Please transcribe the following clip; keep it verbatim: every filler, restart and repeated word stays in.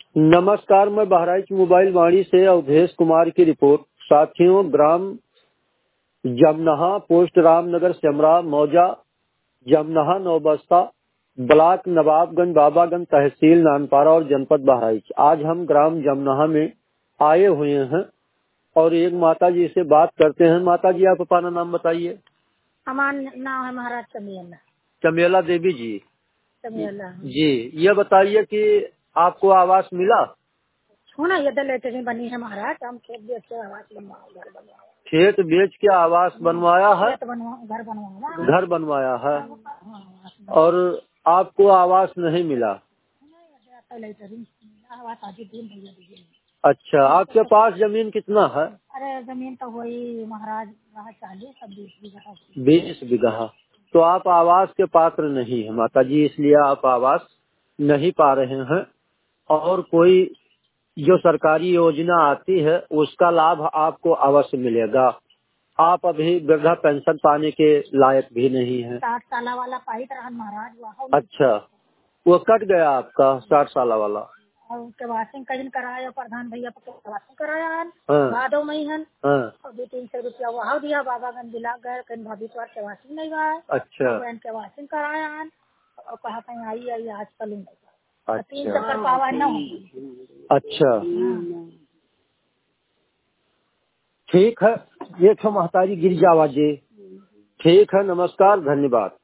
नमस्कार, मैं बहराइच मोबाइल वाणी से अवधेश कुमार की रिपोर्ट। साथियों, ग्राम जमनहा, पोस्ट रामनगर, सेमरा, मौजा, जमनहा, नौबस्ता, ब्लॉक नवाबगंज, बाबागंज, तहसील नानपारा और जनपद बहराइच। आज हम ग्राम जमनहा में आए हुए हैं और एक माता जी से बात करते हैं। माता जी, आप अपना नाम बताइए। हमारा नाम है महाराज चमेला चमेला देवी जी। चमेला जी, ये बताइए कि आपको आवास मिला? सुना, ये तो लेटरिन बनी है महाराज। हम खेत बेच के आवास बनवाया, घर बनवाया। खेत बेच के आवास बनवाया है? खेत बनवा घर बनवाया घर बनवाया है। हाँ, और आपको आवास नहीं मिला? लेटरिन आवास आगे तीन भैया दीजिए। अच्छा, आपके पास जमीन कितना है? अरे जमीन तो वही महाराज चालीस सब बीस बीघा बीस बीघा। तो आप आवास के पात्र नहीं है माता जी, इसलिए आप आवास नहीं पा रहे हैं। और कोई जो सरकारी योजना आती है उसका लाभ आपको अवश्य मिलेगा। आप अभी वृद्धा पेंशन पाने के लायक भी नहीं है। साठ साल वाला पाई रहा महाराज वहाँ। अच्छा, वो कट गया आपका साठ साल वाला? और उसके वाशिंग कहीं कराया, प्रधान भैया पर वाशिंग कराया है। हाँ। भादो में है। हाँ। और दो तीन सौ रुपया वहाँ दिया, बाबागंज दिला गए, कहीं भाभी पर के वाशिंग नहीं गया है। अच्छा। बहन के वाशिंग कराया है और कहा कहीं आई आई आज कल नहीं। अच्छा। तीन चक्कर पावा न हो। अच्छा, ठीक है। ये तो महतारी गिर जावा जी। ठीक है, नमस्कार, धन्यवाद।